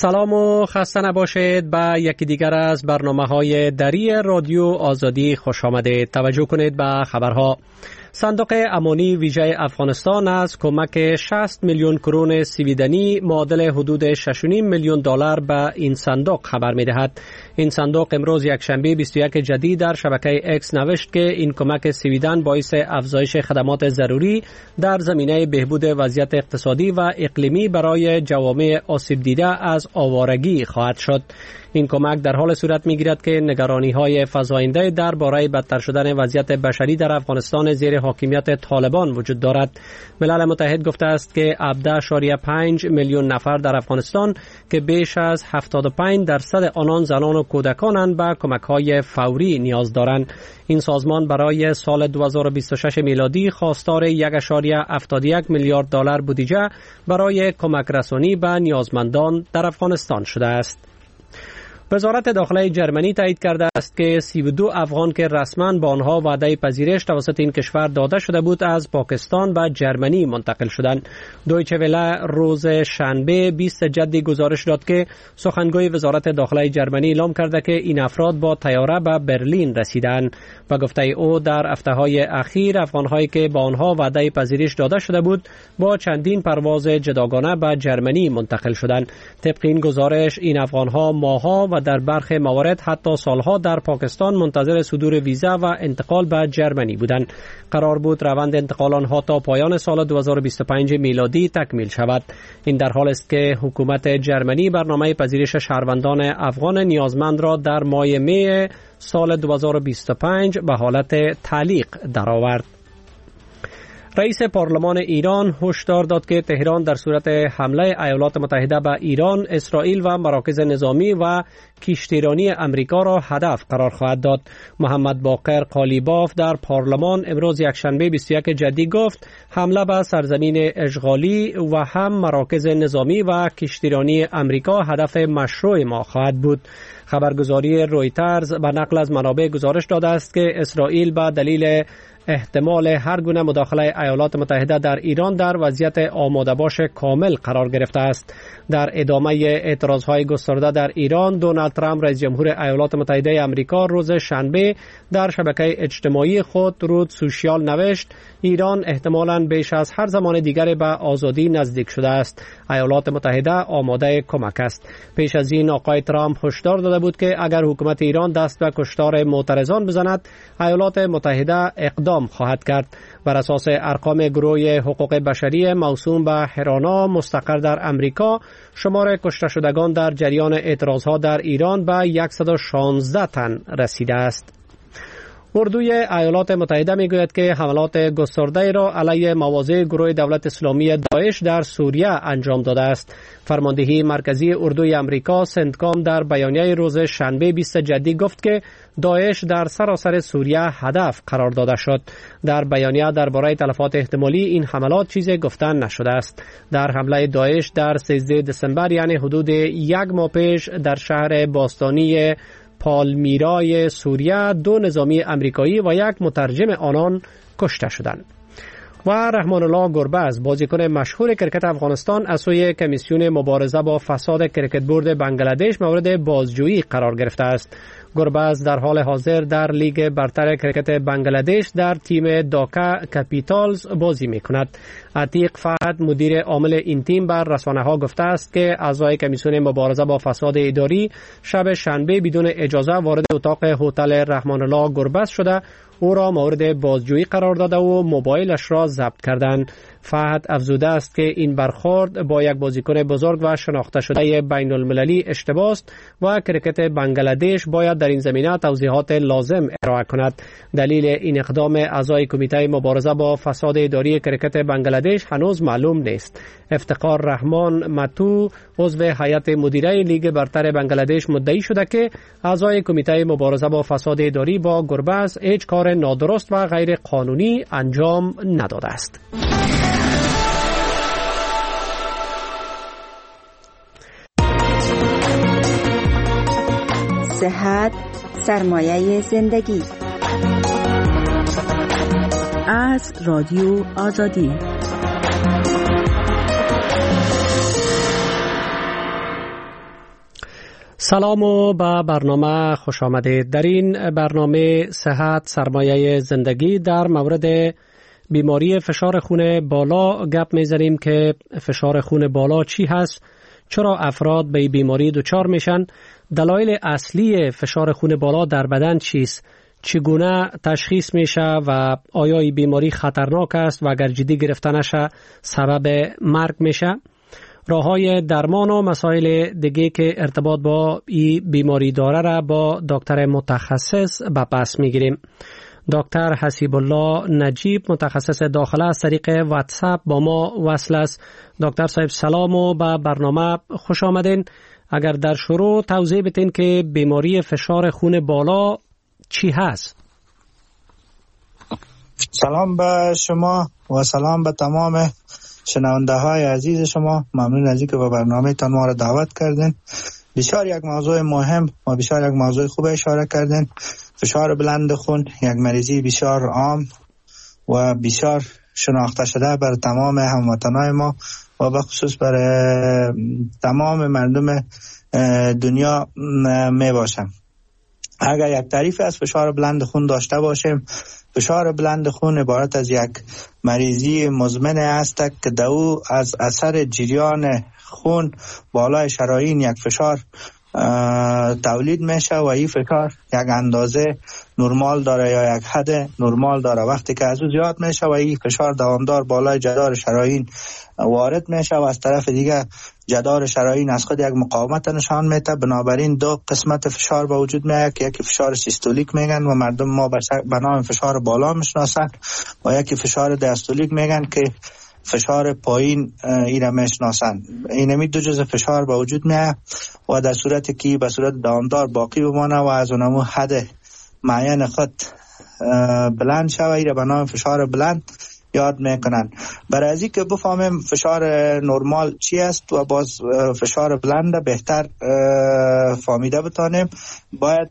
سلام و خسته نباشید. به یکی دیگر از برنامه‌های دری رادیو آزادی خوش آمدید. توجه کنید به خبرها. صندوق امانی ویژه افغانستان از کمک 60 میلیون کرون سویدنی معادل حدود 6.5 میلیون دلار به این صندوق خبر می‌دهد. این صندوق امروز یکشنبه 21 جدید در شبکه اکس نوشت که این کمک سویدن باعث افزایش خدمات ضروری در زمینه بهبود وضعیت اقتصادی و اقلیمی برای جوامع آسیب دیده از آوارگی خواهد شد. این کمک در حال صورت می‌گیرد که نگرانی‌های فزاینده درباره بدتر شدن وضعیت بشری در افغانستان زیر حاکمیت طالبان وجود دارد. ملل متحد گفته است که 17.5 میلیون نفر در افغانستان که بیش از 75% آنان زنان و کودکانند به کمک‌های فوری نیاز دارند. این سازمان برای سال 2026 میلادی خواستار 1.71 میلیارد دلار بودجه برای کمک رسانی به نیازمندان در افغانستان شده است. وزارت داخله جرمنی تایید کرده است که 32 افغان که رسما به آنها وعده پذیرش توسط این کشور داده شده بود از پاکستان به جرمنی منتقل شدند. دویچه وله روز شنبه 20 جدی گزارش داد که سخنگوی وزارت داخله جرمنی اعلام کرده که این افراد با طیاره به برلین رسیدند. و گفته او در هفته‌های اخیر افغان‌هایی که با آنها وعده پذیرش داده شده بود با چندین پرواز جداگانه به جرمنی منتقل شدند. طبق این گزارش این افغان‌ها ماه‌ها و در برخی موارد حتی سالها در پاکستان منتظر صدور ویزا و انتقال به جرمنی بودند. قرار بود روند انتقال آنها تا پایان سال 2025 میلادی تکمیل شود. این در حال است که حکومت جرمنی برنامه پذیرش شهروندان افغان نیازمند را در ماه می سال 2025 به حالت تعلیق درآورد. رئیس پارلمان ایران هشدار داد که تهران در صورت حمله ایالات متحده به ایران، اسرائیل و مراکز نظامی و کشتیرانی امریکا را هدف قرار خواهد داد. محمد باقر قالیباف در پارلمان امروز یکشنبه 21 جدی گفت حمله به سرزمین اشغالی و هم مراکز نظامی و کشتیرانی امریکا هدف مشروع ما خواهد بود. خبرگزاری رویترز به نقل از منابع گزارش داده است که اسرائیل به دلیل احتمال هر گونه مداخله ایالات متحده در ایران در وضعیت آماده باش کامل قرار گرفته است. در ادامه اعتراضهای گسترده در ایران، دونالد ترامپ رئیس جمهور ایالات متحده آمریکا روز شنبه در شبکه اجتماعی خود رود سوشیال نوشت ایران احتمالاً بیش از هر زمان دیگر به آزادی نزدیک شده است. ایالات متحده آماده کمک است. پیش از این آقای ترامپ هشدار داده بود که اگر حکومت ایران دست به کشتار معترضان بزند، ایالات متحده اقدام خواهد کرد. بر اساس ارقام گروه حقوق بشری موسوم به هرانا مستقر در امریکا، شمار کشته شدگان در جریان اعتراضها در ایران به 116 تن رسیده است. اردوی ایالات متحده میگوید که حملات گسترده را علیه مواضع گروه دولت اسلامی داعش در سوریه انجام داده است. فرماندهی مرکزی اردوی امریکا سنتکام در بیانیه روز شنبه 20 جدی گفت که داعش در سراسر سوریه هدف قرار داده شد. در بیانیه درباره تلفات احتمالی این حملات چیزی گفتن نشده است. در حمله داعش در 13 دسامبر یعنی حدود یک ماه پیش در شهر باستانی پالمیرای سوریه 2 نظامی امریکایی و 1 مترجم آنان کشته شدند. و رحمان الله گربز بازیکن مشهور کرکت افغانستان از سوی کمیسیون مبارزه با فساد کرکت بورد بنگلادش مورد بازجویی قرار گرفته است. گربز در حال حاضر در لیگ برتر کرکت بنگلادش در تیم داکا کپیتالز بازی می‌کند. عتیق فهد مدیر عامل این تیم بر رسانه‌ها گفته است که اعضای کمیسیون مبارزه با فساد اداری شب شنبه بدون اجازه وارد اتاق هتل رحمان الله گربز شده او را مورد بازجویی قرار داده و موبایلش را ضبط کردند. فهد افزوده است که این برخورد با یک بازیکن بزرگ و شناخته شده بین المللی اشتباه است و کرکت بنگلادش باید در این زمینه توضیحات لازم ارائه کند. دلیل این اقدام اعضای کمیته مبارزه با فساد اداری کرکت بنگلادش هنوز معلوم نیست. افتخار رحمان متو عضو هیئت مدیره لیگ برتر بنگلادش مدعی شده که اعضای کمیته مبارزه با فساد اداری با گربز هیچ کار نادرست و غیر قانونی انجام نداده است. صحت سرمایه زندگی از رادیو آزادی. سلام و به برنامه خوش آمدید. در این برنامه صحت سرمایه زندگی در مورد بیماری فشار خون بالا گپ میزنیم که فشار خون بالا چی هست، چرا افراد به این بیماری دچار میشن، دلایل اصلی فشار خون بالا در بدن چیست، چگونه تشخیص میشه و آیا این بیماری خطرناک است و اگر جدی گرفته نشه سبب مرگ میشه. راه‌های درمان و مسائل دیگه که ارتباط با این بیماری داره را با دکتر متخصص به پس میگیریم. دکتر حسیب الله نجیب متخصص داخله از طریق واتساپ با ما وصل است. دکتر صاحب سلام و به برنامه خوش آمدین. اگر در شروع توضیح بدین که بیماری فشار خون بالا چی هست؟ سلام به شما و سلام به تمام شنونده های عزیز شما. ممنون از اینکه به برنامه تان ما را دعوت کردین. بسیار یک موضوع مهم و بسیار یک موضوع خوب اشاره کردین. فشار بلند خون یک مریضی بسیار عام و بسیار شناخته شده بر تمام هموطنان ما و به خصوص بر تمام مردم دنیا می باشه. اگر یک تعریف از فشار بلند خون داشته باشیم، فشار بلند خون عبارت از یک مریضی مزمن است که دو از اثر جریان خون بالای شرايين یک فشار تولید میشه و این فشار یک اندازه نرمال داره یا یک حد نرمال داره. وقتی که از او زیاد میشه و این فشار دوامدار بالای جدار شرايين وارد میشه و از طرف دیگه جدار شرايين از خود یک مقاومت نشان میده. بنابراین دو قسمت فشار به وجود میاد که یکی فشار سیستولیک میگن و مردم ما به نام فشار بالا میشناسن و یکی فشار دیاستولیک میگن که فشار پایین ایره میشناسن. اینمی دو جزء فشار به وجود میاد و در صورتی که به صورت دوامدار باقی بمانه و از اونمو حد معین خود بلند شوه، ایره به نام فشار بلند یاد میکنن. برای از اینکه بفهمیم فشار نرمال چی است و باز فشار بلند بهتر فهمیده بتانیم، باید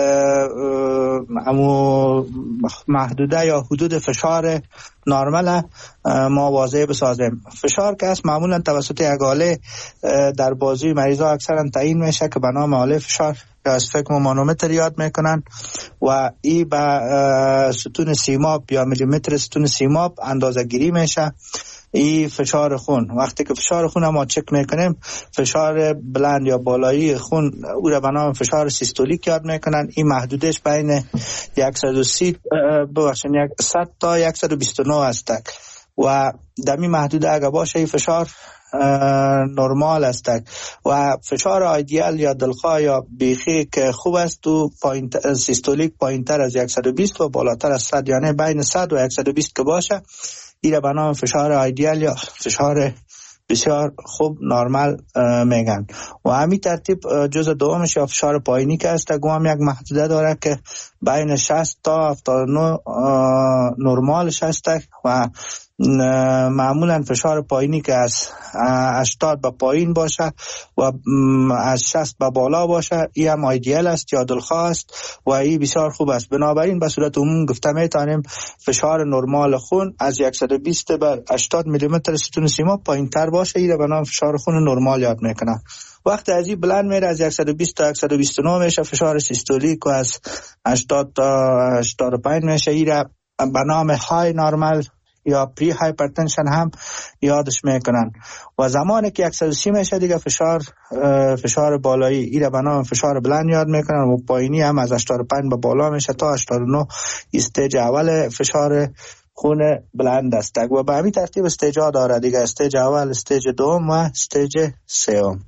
امو محدوده یا حدود فشار نرمال ما واضح بسازیم. فشار که است معمولا توسط یک آله در بازوی مریضا اکثرا تعیین میشه که به نام آله فشار از فکر مانومتر یاد میکنن و ای به ستون سیماب یا میلیمتر ستون سیماب اندازه گیری میشه. ای فشار خون، وقتی که فشار خون ما چک میکنیم، فشار بلند یا بالایی خون او را به نام فشار سیستولیک یاد میکنن. این محدودش بین 130 100 تا 129 است و دمی محدوده اگه باشه این فشار نرمال است و فشار آیدیال یا دلخواه یا بیخی که خوب است و سیستولیک پایینتر از 120 و بالاتر از 100، یعنی بین 100 و 120 که باشه ایره به نام فشار آیدیال یا فشار بسیار خوب نرمال میگن. و همین ترتیب جزء دومش یا فشار پایینی که است گوام یک محدوده داره که بین 60 تا 79 نرمالش است و معمولا فشار پایینی که از 80 به پایین باشه و از 60 به بالا باشه ای هم آیدیال است یا دلخواه است و ای بسیار خوب است. بنابراین به صورت عموم گفته میتونیم فشار نرمال خون از 120 به 80 میلیمتر ستون سیماب پایین تر باشه، ای را به نام فشار خون نرمال یاد میکنه. وقتی از این بلند میره از 120 تا 129 میشه فشار سیستولیک و از 80 تا 85 میشه، ای را به نام های نرمال یا پری هایپرتنشن هم یادش میکنن. و زمانی که 130 میشه دیگه فشار بالایی ایره به نام فشار بلند یاد میکنن و پایینی هم از 85 به بالا میشه تا 89 استیج اول فشار خون بلند است و به همین ترتیب استیج ها داره دیگه، استیج اول، استیج دوم و استیج سوم.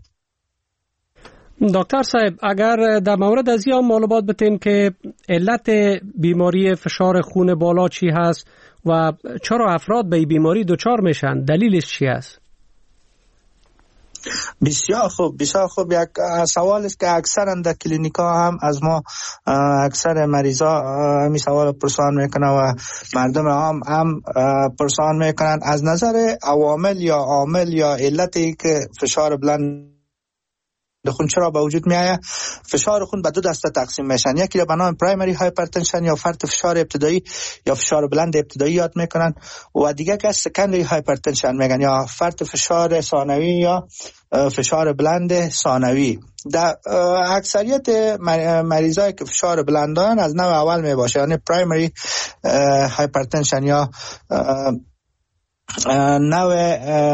دکتر صاحب اگر در مورد از این معلومات بتین که علت بیماری فشار خون بالا چی هست و چرا افراد به این بیماری دچار میشن، دلیلش چی است؟ بسیار خوب یک سوال است که اکثرا در کلینیکا هم از ما اکثر مریضا همین سوال پرسان میکنن و مردم هم پرسان میکنن. از نظر عوامل یا عامل یا علتی که فشار بلند خون چرا به وجود میآید؟ فشار خون به دو دسته تقسیم میشن. یکی را به نام پرایمری هایپرتنشن یا فرط فشار ابتدایی یا فشار بلند ابتدایی یاد میکنن و دیگه که سکندری هایپرتنشن میگن یا فرط فشار ثانوی یا فشار بلند ثانوی. در اکثریت مریضایی که فشار بلند دارن از نوع اول می باشه، یعنی پرایمری هایپرتنشن یا نوع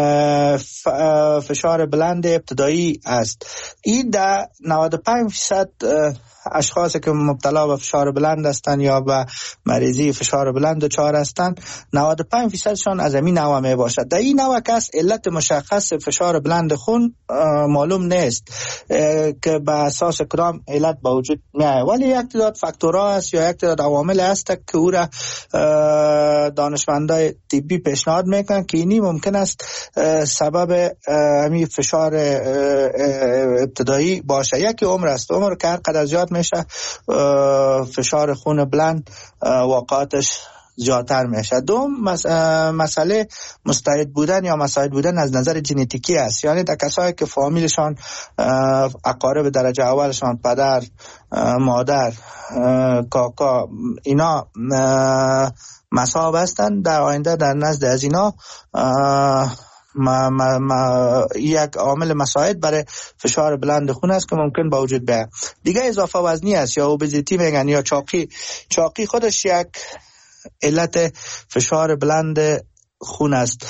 فشار بلند ابتدایی است. این در 95% اشخاصی که مبتلا به فشار بلند هستند یا به مریضی فشار بلند دچار هستند 95% شان از این نوع می باشد. در این نوع کس علت مشخص فشار بلند خون معلوم نیست که به اساس کدام علت به وجود می آید، ولی یک تعداد فاکتورها است یا یک تعداد عوامل است که او را دانشمندای طبی پیشنهاد میکنن که اینی ممکن است سبب همین فشار ابتدایی باشه. یکی عمر است. عمر که هر قدر زیاد میشه فشار خون بلند واقعاتش زیادتر میشه. دوم مسئله مستعد بودن یا مساعد بودن از نظر ژنتیکی است، یعنی در کسایی که فامیلشان اقارب درجه اولشان پدر مادر کاکا اینا مصاب هستند، در آینده در نزد از اینا یک عامل مساعد برای فشار بلند خون است که ممکن با وجود بیاید. دیگه اضافه وزنی است یا اوبزیتی میگن یا چاقی خودش یک علت فشار بلند خون است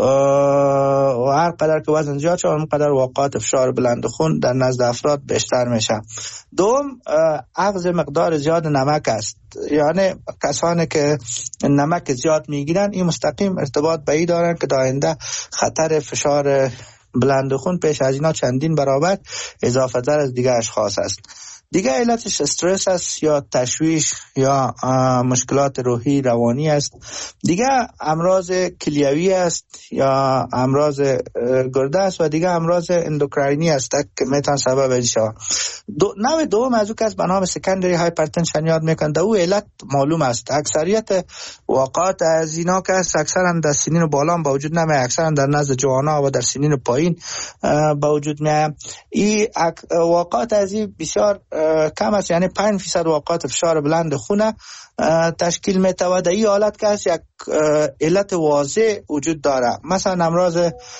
و هر قدر که وزن زیاد شد اون قدر واقعات فشار بلند خون در نزد افراد بیشتر میشه. دوم اخذ مقدار زیاد نمک است، یعنی کسانی که نمک زیاد میگیرن این مستقیم ارتباط به این دارن که در آینده خطر فشار بلند خون پیش از اینا چندین برابر اضافه تر از دیگه اشخاص است. دیگه علتش استرس است یا تشویش یا مشکلات روحی روانی است. دیگه امراض کلیوی است یا امراض گرده است و دیگه امراض اندوکراینی است که میتونه سبب این شود. نوع دوم از او که به نام سکندری هایپرتنشن یاد میکنن، در او علت معلوم است. اکثریت واقعات از اینا که اکثرا در سنین بالا با وجود نمیاد، اکثرا در نزد جوانا و در سنین پایین با وجود میاد. این واقعات از این بسیار کم است، یعنی 5% واقعات فشار بلند خون تشکیل میتونه. در این حالت که یک علت واضح وجود داره، مثلا امراض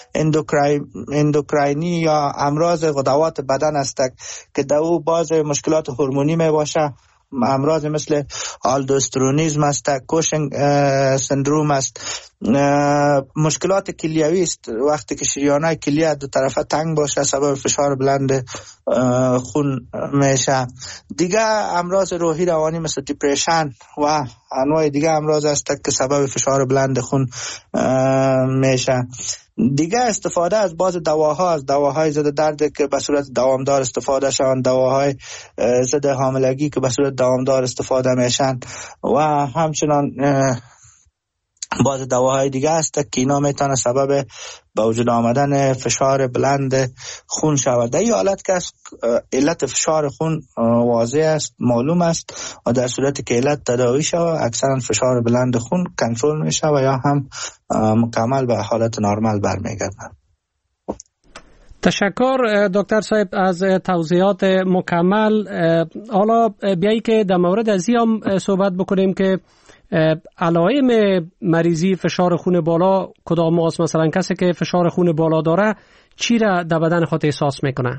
اندوکراینی یا امراض غدوات بدن است که در او باز مشکلات هورمونی می باشه، امراض مثل آلدوسترونیزم است، کوشنگ سندروم است، مشکلات کلیوی است، وقتی که شریانای کلیه دو طرفه تنگ باشه سبب فشار بلند خون میشه. دیگه امراض روحی روانی مثل دیپریشن و انواع دیگه امراض است که سبب فشار بلند خون میشه. دیگه استفاده از بعض دواها، از دواهای ضد درد که به صورت دوامدار استفاده شوند، دواهای ضد حاملگی که به صورت دوامدار استفاده میشن و همچنان بعض دواهای دیگه است که اینا میتونه سبب به وجود آمدن فشار بلند خون شود. در این حالت که علت فشار خون واضح است، معلوم است و در صورتی که علت تداوی شود اکثرا فشار بلند خون کنترل میشه و یا هم مکمل به حالت نرمال برمیگردن. تشکر دکتر صاحب از توضیحات مکمل. حالا بیایی که در مورد از این صحبت بکنیم که علائم مریضی فشار خون بالا کدام است؟ مثلا کسی که فشار خون بالا داره چی را در بدن خود احساس میکنه؟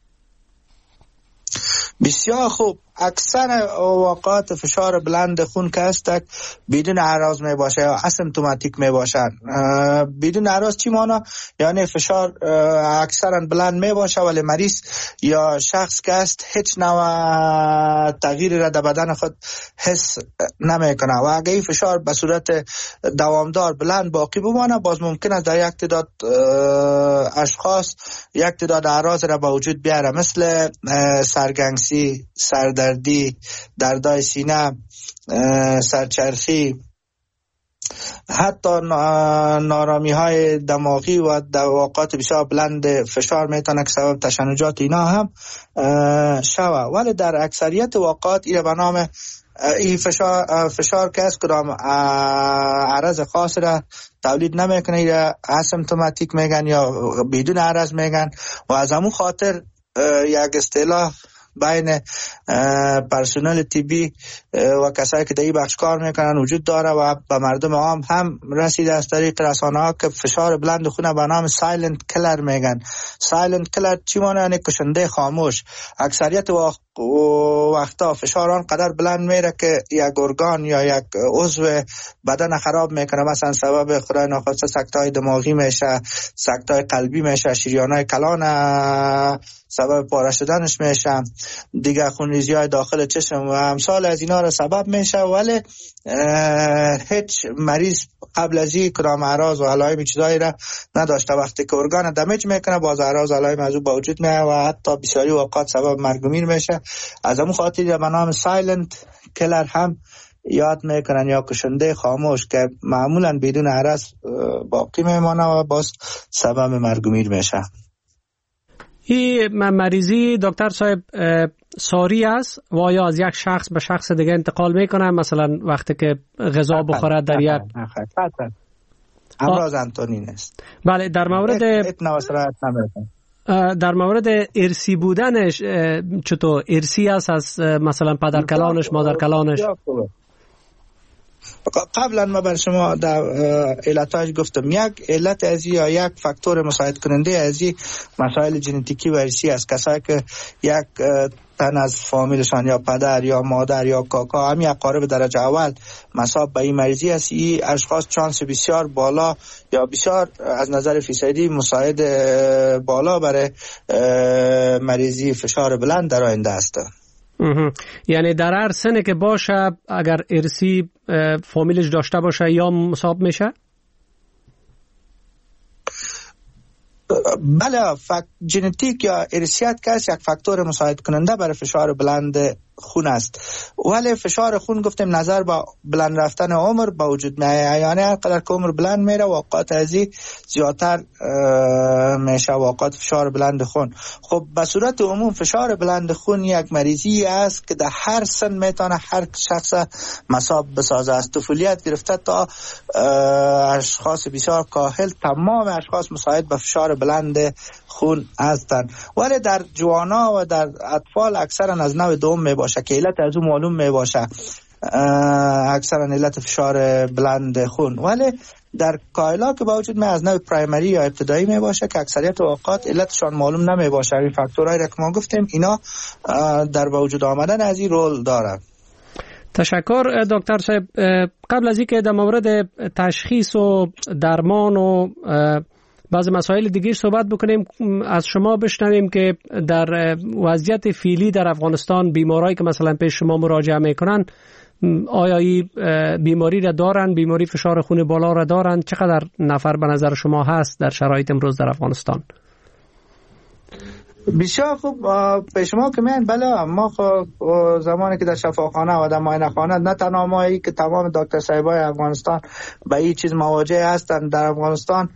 بسیار خوب. اکثر واقعات فشار بلند خون که هست بدون اعراض می باشه یا اسیمپتوماتیک می باشن. بدون اعراض چی مانا؟ یعنی فشار اکثرا بلند می باشه ولی مریض یا شخص که هست هیچ نوع تغییری را در بدن خود حس نمی کنه و اگه این فشار به صورت دوامدار بلند باقی بمانه باز ممکن است در یک تعداد اشخاص یک تعداد اعراض را به وجود بیاره، مثل سرگنگسی، سردردی، دردای سینه، سرچرخی، حتی نارامی های دماغی و در واقعات بسیار بلند فشار میتونه که سبب تشنجات اینا هم شوه. ولی در اکثریت واقعات این به نام این فشار که از کدام عرض خاص را تولید نمیکنه، این اسیمپتوماتیک میگن یا بدون عرض میگن و از همون خاطر یک اصطلاح بین پرسنل طبی و کسایی که در این بخش کار میکنن وجود داره و به مردم عام هم رسیده از طریق رسانه ها که فشار بلند خون به نام سایلنت کلر میگن. سایلنت کلر چی معنی؟ یعنی کشنده خاموش. اکثریت وقتا فشار آن قدر بلند میره که یک ارگان یا یک عضو بدن خراب میکنه، مثلا سبب خدای ناخواسته سکته‌های دماغی میشه، سکته‌های قلبی میشه، شریان‌های کلان سبب پاره شدنش میشه، دیگه خونریزی‌های داخل چشم و امثال از اینا را سبب میشه. ولی هیچ مریض قبل از این کدام اعراض و علائم چیزایی را نداشته. وقتی که ارگان دمیج میکنه باز اعراض و علائم از او به وجود میاد و حتی بسیاری اوقات سبب مرگ و میر میشه. از همون خاطر به نام سایلنت کلر هم یاد میکنن یا کشنده خاموش که معمولا بدون عرض باقی میمانه و باز سبب مرگ و میر میشه. این مریضی دکتر صاحب ساری است و آیا از یک شخص به شخص دیگه انتقال میکنه؟ مثلا وقتی که غذا بخوره در یک امراض انتونین است. بله، در مورد ارسی بودنش چطور ارسی است از مثلا پدر کلانش مادر کلانش؟ قبلا ما بر شما در علتاش گفتم. یک علت ازی یا یک فاکتور مساعد کننده ازی مسائل ژنتیکی و ارثی است. کسایی که یک تن از فامیلشان یا پدر یا مادر یا کاکا هم یک قارب درجه اول مصاب به این مریضی است، این اشخاص چانس بسیار بالا یا بسیار از نظر فیصدی مساعد بالا برای مریضی فشار بلند در آینده است. یعنی در هر سنی که باشه اگر ارثی فامیلش داشته باشه یا مصاب میشه؟ بله، ژنتیک یا ارثیات که یک فاکتور مساعد کننده برای فشار بلند خون است. ولی فشار خون گفتیم نظر با بلند رفتن عمر با وجود میاد، یعنی هر قدر که عمر بلند میره اوقات ازی زیادتر میشه اوقات فشار بلند خون. خب به صورت عموم فشار بلند خون یک مریضی است که در هر سن میتونه هر شخص مصاب بسازه، از طفولیت گرفته تا اشخاص بسیار کاهل، تمام اشخاص مساعد به فشار بلند خون هستند. ولی در جوانا و در اطفال اکثرا از نوع دوم می باشه که علت از اون معلوم می باشه، اکثرا علت فشار بلند خون. ولی در کایلا که با وجود می از نوع پرایمری یا ابتدایی می باشه که اکثریت اوقات علتشان معلوم نمی باشه. این فاکتورهایی که ما گفتیم اینا در با وجود آمدن از این رول دارن. تشکر دکتر صاحب. قبل از اینکه در مورد تشخیص و درمان و بعض مسائل دیگه صحبت بکنیم، از شما بشنویم که در وضعیت فعلی در افغانستان بیمارایی که مثلا پیش شما مراجعه میکنن آیا این بیماری را دارن، بیماری فشار خون بالا را دارن؟ چقدر نفر به نظر شما هست در شرایط امروز در افغانستان؟ بسیار خوب. پیش ما که میان بله، ما زمانی که در شفاخانه و در معاینه خانه نه تنها مایی که تمام دکتر صاحبای افغانستان به این چیز مواجه هستند. در افغانستان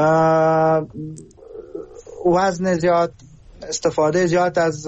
وزن زیاد، استفاده زیاد از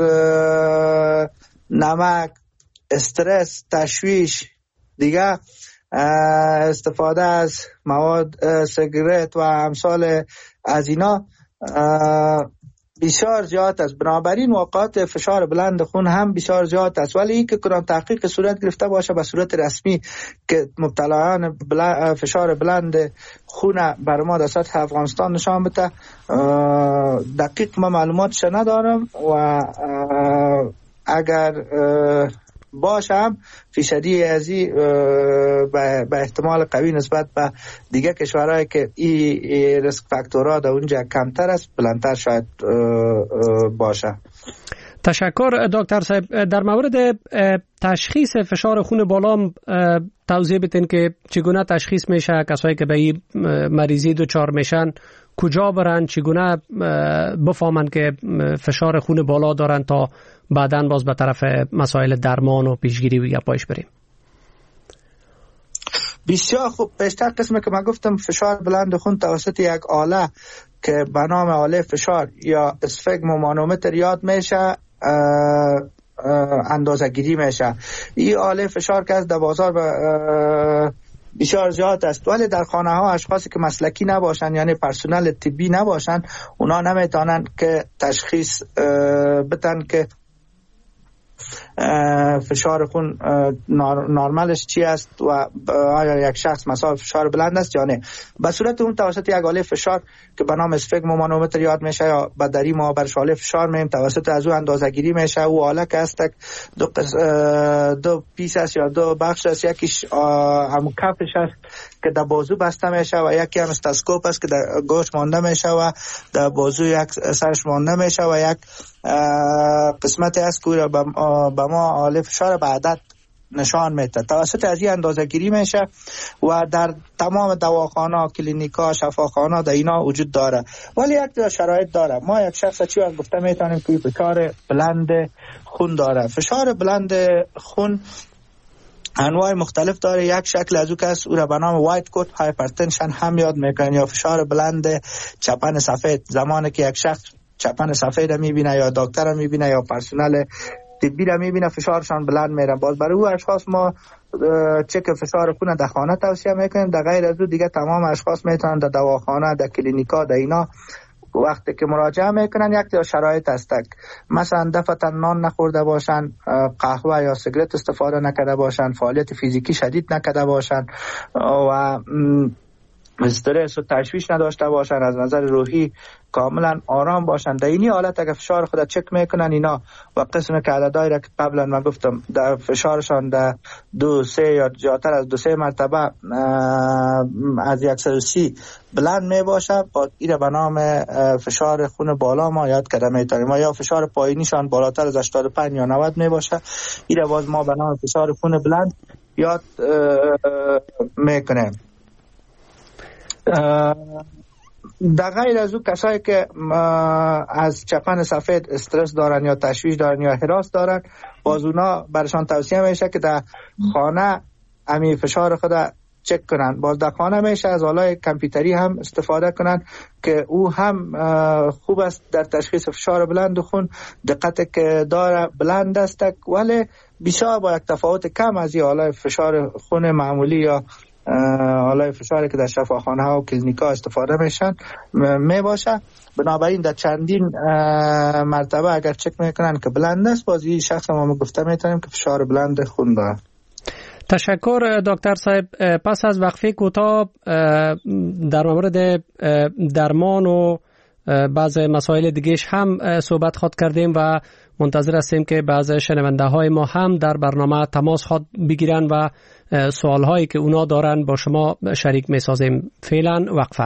نمک، استرس، تشویش، دیگه استفاده از مواد سیگارت و امثال از اینا بسیار زیاد است. بنابراین اوقات فشار بلند خون هم بسیار زیاد است. ولی این که کنان تحقیق صورت گرفته باشه به صورت رسمی که مبتلایان فشار بلند خون بر ما در سطح افغانستان نشان بده، دقیق ما معلوماتش ندارم و اگر باشم فیصدی ازی به احتمال قوی نسبت به دیگه کشورهایی که این ریسک فاکتورها در اونجا کمتر است بلندتر شاید باشه. تشکر دکتر صاحب. در مورد تشخیص فشار خون بالا توضیح بدین که چگونه تشخیص میشه، کسایی که به این مریضی دچار میشن کجا برن، چگونه بفهمن که فشار خون بالا دارن تا بعداً باز به طرف مسائل درمان و پیشگیری و گپایش بریم؟ بسیار خوب. پیشتر قسمی که من گفتم فشار بلند خون توسط یک آله که به نام آله فشار یا اسفگمومانومتر یاد میشه اندازه گیری میشه. این آله فشار که از در بازار بسیار زیاد است. ولی در خانه ها اشخاصی که مسلکی نباشن، یعنی پرسنل طبی نباشن، اونا نمیتونن که تشخیص بدن که فشار خون نرمالش چی است و آیا یک شخص مثلا فشار بلند است یا نه. به صورت اون توسط یک آله فشار که به نام اسفگمومانومتر یاد میشه یا بدری ما برش آله فشار میم، توسط از او اندازه گیری میشه. او آله که است دو پیس است یا دو بخش است، یکیش هم کفش است که در بازو بسته میشه و یکی هم استاسکوپ است که در گوش مانده میشه و در بازو یک سرش مانده میشه و یک قسمت است که به ما آله فشار به عدد نشان میده. توسط از این اندازه گیری میشه و در تمام دواخانه، کلینیکا، شفاخانه در اینا وجود داره. ولی یک شرایط داره. ما یک شخص چی از گفته میتونیم که فشار بلند خون داره. فشار بلند خون انواع مختلف داره. یک شکل از او که او را به نام وایت کوت هایپرتنشن هم یاد میکنن یا فشار بلند چپن سفید. زمانی که یک شخص چپن سفید میبینه یا دکتر میبینه یا پرسنل طبی را میبینه فشارشان بلند میره. باز برای او اشخاص ما چک فشار خون در خانه توصیه میکنیم. در غیر از او دیگه تمام اشخاص میتونن در دواخانه، در کلینیکا، در اینا وقتی که مراجعه میکنن یک شرایط است، مثلا دفعتا نان نخورده باشن، قهوه یا سیگرت استفاده نکرده باشن، فعالیت فیزیکی شدید نکرده باشن و استرس و تشویش نداشته باشن، از نظر روحی کاملا آرام باشن. در اینی حالت اگه فشار خود چک میکنن اینا و قسم که عددهایی را که قبلا من گفتم در فشارشان در 2-3 یا زیادتر از 2-3 مرتبه از 130 بلند می باشه، با این به نام فشار خون بالا ما یاد کرده میتونیم. ما یا فشار پایینیشان بالاتر از 85 یا 90 می باشه، این باز ما به نام فشار خون بلند یاد میکنیم. در غیر از او کسایی که از چپن سفید استرس دارن یا تشویش دارن یا هراس دارن، باز اونا برشان توصیه میشه که در خانه امی فشار خود چک کنن. باز در خانه میشه از آلای کامپیوتری هم استفاده کنن که او هم خوب است در تشخیص فشار بلند خون. دقت که داره بلند است ولی بسیار با یک تفاوت کم از این آلای فشار خون معمولی یا آلای فشاری که در شفاخانه ها و کلینیکا استفاده میشن می باشه. بنابراین در چندین مرتبه اگر چک میکنن که بلند است، باز این شخص ما گفته میتونیم که فشار بلند خون داره. تشکر دکتر صاحب. پس از وقفه کوتاه در مورد درمان و بعض مسائل دیگهش هم صحبت خود کردیم و منتظر هستیم که بعض شنونده های ما هم در برنامه تماس خود بگیرن و سوال هایی که اونا دارن با شما شریک می سازیم. فعلا وقفه.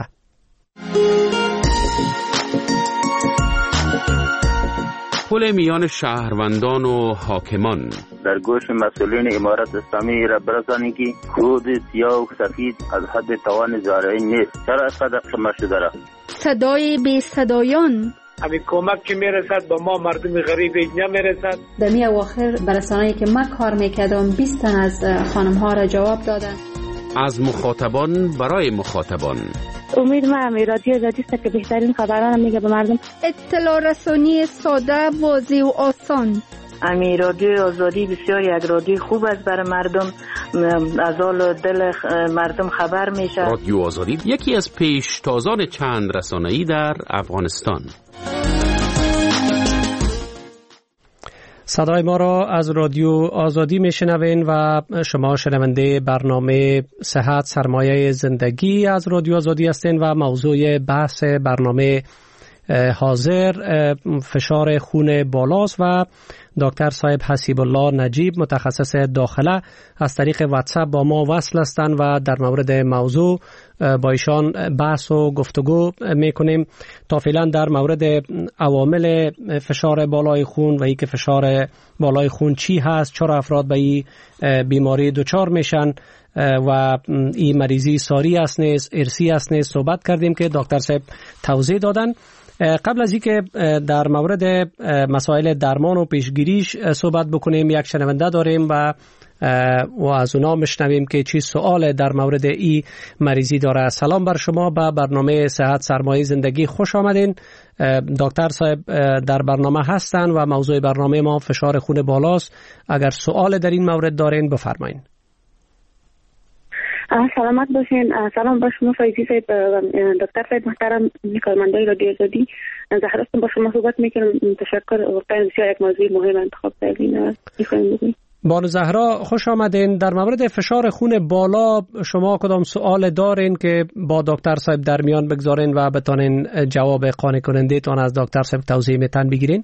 پل میان شهروندان و حاکمان. در گوش مسئولین امارت اسلامی را برسانید که کود سیاه و سفید از حد توان زارعین نیست. چرا اینقدر شما شده را؟ صدای بی صدایان. همین کمک که میرسد با ما مردم غریب نمیرسد. در می اواخر برسانه‌ای که من کار میکردم 20 تن از خانم ها را جواب دادن. از مخاطبان برای مخاطبان. امید ما رادیو آزادی است که بهترین خبران میگه به مردم. اطلاع رسانی ساده، واضح و آسان. امی رادیو آزادی بسیار یک رادیو خوب است برای مردم، از حال دل مردم خبر میشه. رادیو آزادی یکی از پیشتازان چند رسانه‌ای در افغانستان. صدای ما را از رادیو آزادی میشنوین و شما شنونده برنامه صحت سرمایه زندگی از رادیو آزادی هستین و موضوع بحث برنامه حاضر فشار خون بالاست و دکتر صاحب حسیب الله نجیب متخصص داخله از طریق واتساپ با ما وصل هستند و در مورد موضوع با ایشان بحث و گفتگو میکنیم. تا فعلا در مورد عوامل فشار بالای خون و اینکه فشار بالای خون چی هست، چرا افراد به این بیماری دچار میشن و این مریضی ساری است نیست، ارثی است نیست صحبت کردیم که دکتر صاحب توضیح دادن. قبل از اینکه در مورد مسائل درمان و پیشگیریش صحبت بکنیم، یک شنونده داریم و از اونا مشنویم که چی سوال در مورد این مریضی داره. سلام بر شما، به برنامه صحت سرمایه زندگی خوش آمدین. دکتر صاحب در برنامه هستن و موضوع برنامه ما فشار خون بالاست. اگر سوال در این مورد دارین بفرمایین. سلامت باشین. سلام با شما فایزی صاحب، دکتر صاحب محترم، کارمندای رادیو آزادی. زهرا هستم، با شما صحبت میکنم. تشکر، واقعا بسیار یک موضوع مهم انتخاب کردین. میخوایم بگیم بانو زهرا خوش آمدین. در مورد فشار خون بالا شما کدام سوال دارین که با دکتر صاحب در میان بگذارین و بتانین جواب قانع کننده تان از دکتر صاحب توضیح میتن بگیرین؟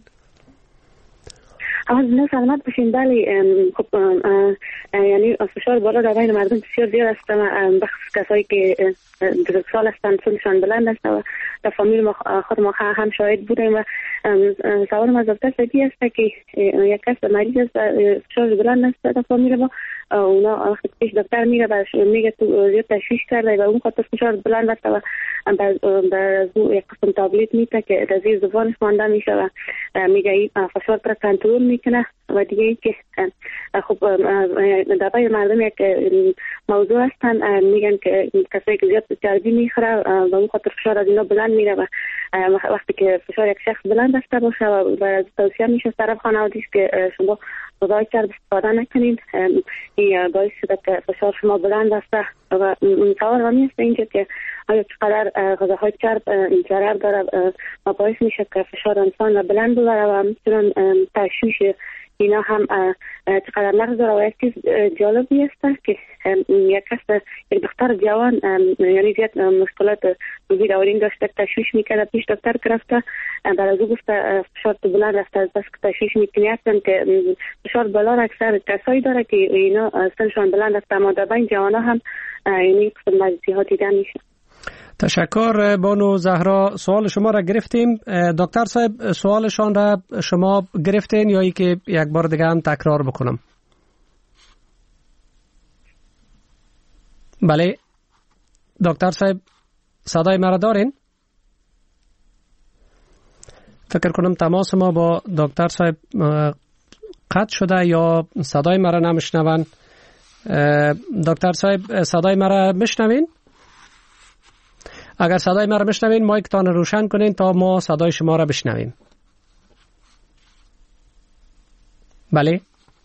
نه سلامت باشین. بله، خب یعنی فشار بالا در بین مردم بسیار زیاد است. بخصوص کسایی که بزرگسال هستند، سنشان بلند است و در فامیل ما خود ما هم شاهد بودیم. و سوال از دکتر صاحبی است که یک کس مریض است، فشار بلند است در فامیل ما، اونا وقتی پیش دکتر میره و میگه تو زیاد تشویش کرده و اون خاطر فشار بلند است و بعد یک قسم تابلت میده که در زیر زبانش مانده میشه و میگه این فشار را کنترل میکنه. و دیگه ای که خب در بین مردم یک موضوع هستن، میگن که کسایی که زیاد چربی میخوره و اون خاطر فشار از اینا بلند میره و وقتی که فشار یک شخص بلند است باشه و توصیه میشه طرف خانوادگیش که شما غذای چرب استفاده نکنید، این باعث شده که فشار شما بلند است. و سوال همی است اینجا که آیا چقدر غذاهای چرب ضرر داره و باعث میشه که فشار انسان را بلند ببره و میتونن تشویش اینا هم چقدر نقص داره. و یک چیز جالبی است که یک دختر جوان یعنی زیاد مشکلات روزی دورین داشته، تشویش میکرده، پیش دکتر گرفته، بعد از او گفته فشار تو بلند است، از بس که تشویش میکنی هستن که فشار بالا را اکثر کسایی داره که اینا سنشان بلند است، اما در بین جوان ها هم یعنی قسم مریضی ها دیده میشه. تشکر بانو زهرا، سوال شما را گرفتیم. دکتر صاحب سوالشان را شما گرفتین یا ای که یک بار دیگه هم تکرار بکنم؟ بله دکتر صاحب صدای مرا دارین؟ فکر کنم تماس ما با دکتر صاحب قطع شده یا صدای مرا نمیشنون. دکتر صاحب صدای مرا میشنوین؟ اگر صدای ما را بشنوین مایکتان روشن کنین تا ما صدای شما را بشنویم. بله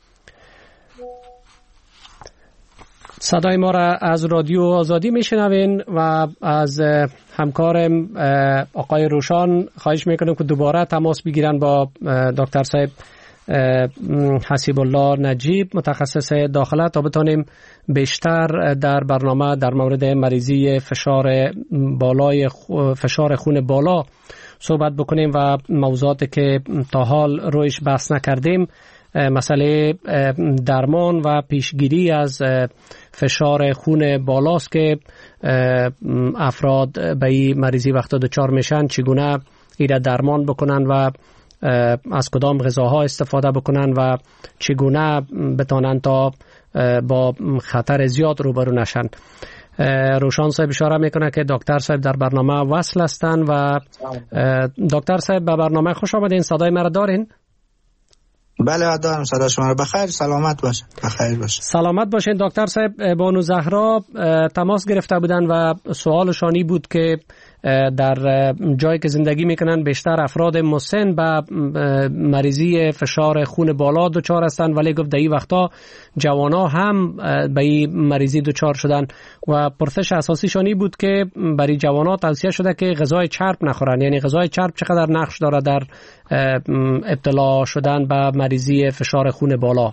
صدای ما را از رادیو آزادی میشنوین و از همکارم آقای روشان خواهش میکنم که دوباره تماس بگیرن با دکتر صاحب حسیب الله نجیب متخصص داخله تا بتانیم بیشتر در برنامه در مورد مریضی فشار خون بالا صحبت بکنیم و موضوعاتی که تا حال رویش بحث نکردیم، مسئله درمان و پیشگیری از فشار خون بالاست که افراد به این مریضی وقتا دچار میشن، چگونه ایره درمان بکنن و از کدام غذاها استفاده بکنن و چگونه بتانن تا با خطر زیاد روبرو نشن. روشان صاحب اشاره میکنه که دکتر صاحب در برنامه وصل هستن و دکتر صاحب به برنامه خوش آمدین. صدای مرا دارین؟ بله دارم صدا شما رو. بخیر سلامت باشین. بخیر باشین. سلامت باشین. دکتر صاحب بانو زهرا تماس گرفته بودن و سوالشانی بود که در جایی که زندگی میکنن بیشتر افراد مسن به مریضی فشار خون بالا دچار هستند، ولی گفت در این وقتا جوانا هم به این مریضی دچار شدن و پرسش اساسی شانی بود که برای جوانا توصیه شده که غذای چرب نخورن. یعنی غذای چرب چقدر نقش داره در ابتلا شدن به مریضی فشار خون بالا؟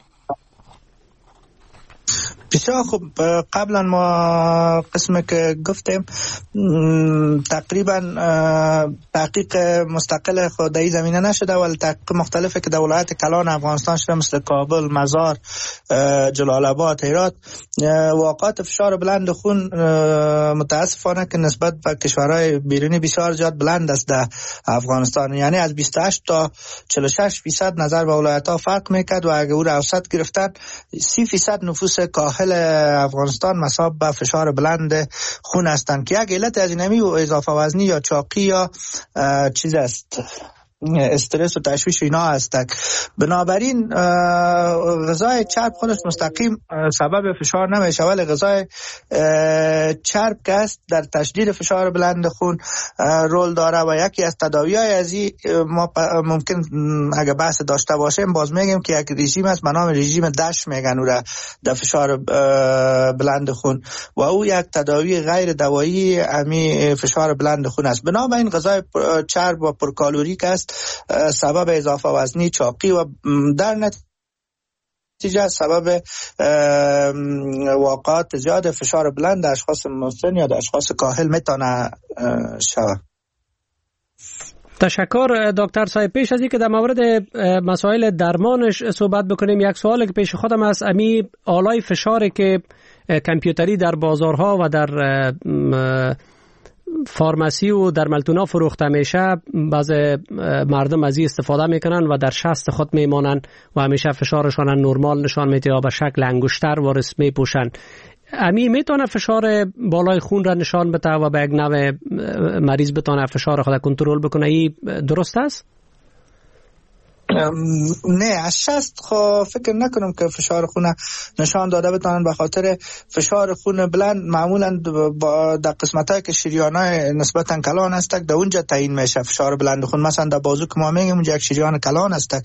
بسیار خوب. قبلا ما قسمی که گفتیم تقریبا تحقیق مستقل خودی زمینه نشده، ولی تحقیق مختلفی که در ولایت کلان افغانستان شده مثل کابل، مزار، جلال آباد، هرات، واقعات فشار بلند خون متاسفانه که نسبت به کشورهای بیرونی بسیار زیاد بلند است در افغانستان. یعنی از 28 تا 46% نظر به ولایت ها فرق میکرد و اگر او را اوسط گرفتن 30% نفوس کاهل افغانستان مصاب به فشار بلند خون هستند که یک علت از اینمی و اضافه وزنی یا چاقی یا چیز است، استرس و تشویش اینا هستند. بنابراین غذای چرب خودش مستقیم سبب فشار نمیشه، ولی غذای چرب که است در تشدید فشار بلند خون رول داره و یکی از تداوی‌های ازی ما ممکن اگه بحث داشته باشیم باز میگیم که یک رژیم است به نام رژیم دش میگن او را در فشار بلند خون و او یک تداوی غیر دوایی امی فشار بلند خون است. بنابراین غذای چرب و پرکالوریک است سبب اضافه وزنی، چاقی و در نتیجه سبب واقعات زیاد فشار بلند در اشخاص مسن یا در اشخاص کاهل میتونه شود. تشکر دکتر صاحب. پیش از اینکه در مورد مسائل درمانش صحبت بکنیم، یک سوالی که پیش خودم است، امی آلای فشاری که کامپیوتری در بازارها و در فارماسی و در ملتونا فروخته میشه، بعض مردم از این استفاده میکنن و در شست خود میمانن و همیشه فشارشان نرمال نشان میده یا به شکل انگشتر وارث میپوشن. امی میتونه فشار بالای خون را نشان بده و به یک نوع مریض بتونه فشار خود کنترل بکنه. این درست است؟ نه، از شست فکر نکنم که فشار خون نشان داده بتونن، به خاطر فشار خون بلند معمولا در قسمتایی که شریانای نسبتا کلان هستک در اونجا تعیین میشه فشار بلند خون. مثلا در بازو که ما میگیم اونجا یک شریان کلان هستک،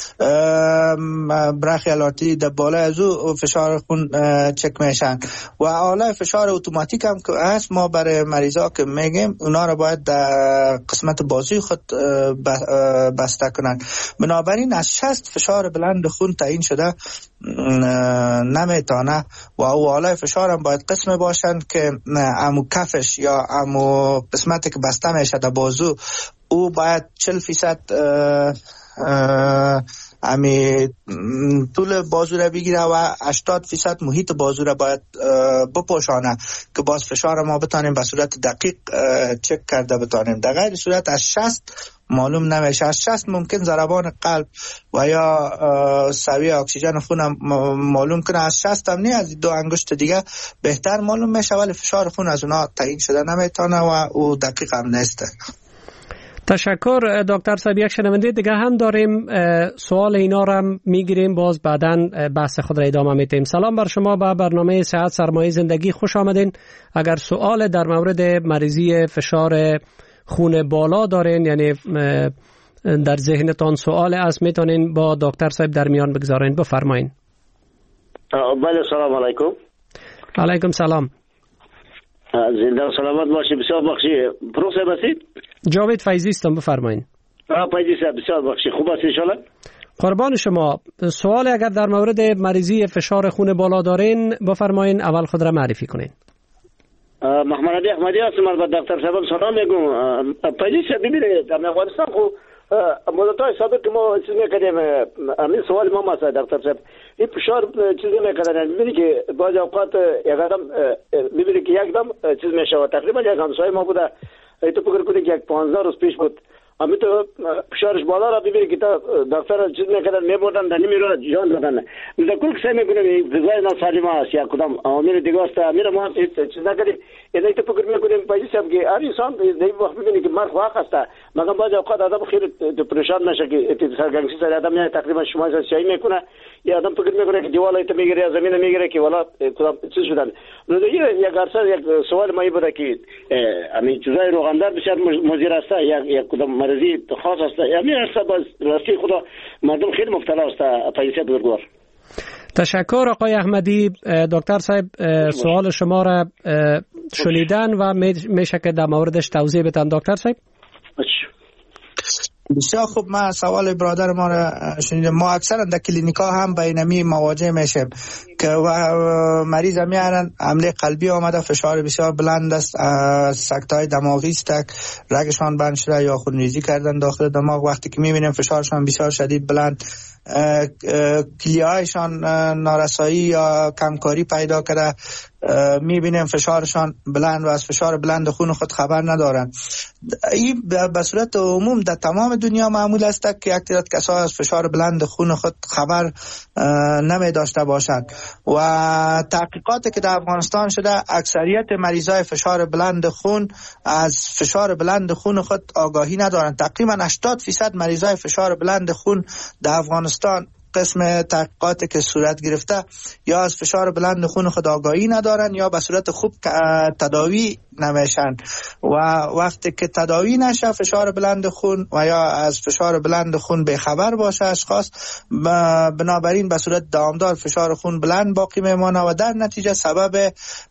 برخیال آرتری در بالای از او فشار خون چک میشن و آله فشار اتوماتیک هم که هست ما برای مریضا که میگیم اونا رو باید در قسمت بازوی خود بسته کنن. بنابراین از شست فشار بلند خون تعیین شده نمیتونه و او آلای فشار هم باید قسم باشن که امو کفش یا امو قسمتی که بسته میشه در بازو او باید 40% امی طول بازو را بگیره و 80% محیط بازو را باید بپوشانه که باز فشار ما بتانیم به صورت دقیق چک کرده بتانیم. در غیر صورت از 60 معلوم نمیشه. از 60 ممکن ضربان قلب و یا سویه اکسیژن خون معلوم کنه، از 60 هم نه، از دو انگشت دیگه بهتر معلوم میشه، ولی فشار خون از اونا تعیین شده نمیتونه و او دقیق هم نیسته. تشکر دکتر صاحب. یک شنونده دیگه هم داریم، سوال اینا رو هم میگیریم، باز بعداً بحث خود را ادامه میدیم. سلام بر شما، به برنامه صحت سرمایه زندگی خوش آمدین. اگر سوال در مورد مریضی فشار خون بالا دارین، یعنی در ذهنتان سوال است، میتونین با دکتر صاحب در میان بگذارین. بفرمایین. بله، سلام علیکم. علیکم سلام. زنده و سلامت باشی. بسیار بخشی. پروفسور هستید؟ جاوید فیضی هستم، بفرمایین. فیضی صاحب بسیار بخشی. خوب هستید ان شاء الله؟ قربان شما. سوال اگر در مورد مریضی فشار خون بالا دارین بفرمایین، اول خود را معرفی کنین. محمد علی احمدی هستم. از دکتر صاحب سلام میگم. فیضی صاحب ببینید در افغانستان خو مدت‌های سابق که ما چیز می‌کردیم، همین سوال ما هست دکتر صاحب، این فشار چیزی می‌کردن، می‌بینی که بعضی اوقات یک آدم می‌بینی که یک دم چیز میشه. تقریبا یک همسایه ما بوده، تو فکر کنید که 15 روز پیش بود، اما تو فشارش بالا را ببینی که دکتر چیز می‌کردن، می‌بردن در نمی‌ره جان دادن. می‌ذکر که سعی می‌کنیم غذای ناسالم است یا کدام عوامل دیگه است، میره ما چیز نکنیم. یعنی تو فکر می‌کنیم پاییز صاحب که هر انسان در وقت می‌بینی که مرگ واقع است، مگر بعضی اوقات آدم خیلی پریشان میشه که سرگرمی سر آدم نه تقریبا شما چای میکنه یا آدم فکر میکنه که دیوالای تو میگیره یا زمین میگیره که والا کدام چیز شدن. یک عرصه یک سوال ما بوده که همین چیزای روغندار بسیار مضر است یا کدام مرضی خاص است، همین عرصه باز راستی خدا مردم خیلی مبتلا است. پاییز بزرگوار. تشکر آقای احمدی. دکتر صاحب سوال شما را شنیدن و میشه که در موردش توضیح بدن دکتر صاحب؟ بسیار خوب. ما سوال برادر ما را شنیدم. ما اکثرا در کلینیکا هم بینمی مواجه میشیم که مریض میارن حمله قلبی آمده، فشار بسیار بلند است، سکته‌های دماغی است، رگشان بند شده یا خونریزی کردن داخل دماغ. وقتی که میبینیم فشارشان بسیار شدید بلند کلیه‌هایشان نارسایی یا کمکاری پیدا کرده، میبینیم فشارشان بلند و از فشار بلند خون خود خبر ندارن. این به صورت عموم در تمام دنیا معمول است که یک تعداد کسان از فشار بلند خون خود خبر نمی داشته باشند و تحقیقاتی که در افغانستان شده اکثریت مریضای فشار بلند خون از فشار بلند خون خود آگاهی ندارند. تقریبا 80% مریضای فشار بلند خون در افغانستان قسم تحقیقاتی که صورت گرفته یا از فشار بلند خون خود آگاهی ندارن یا به صورت خوب تداوی نمیشن و وقتی که تداوی نشه فشار بلند خون و یا از فشار بلند خون بیخبر باشه اشخاص، بنابراین به صورت دوامدار فشار خون بلند باقی میمانه و در نتیجه سبب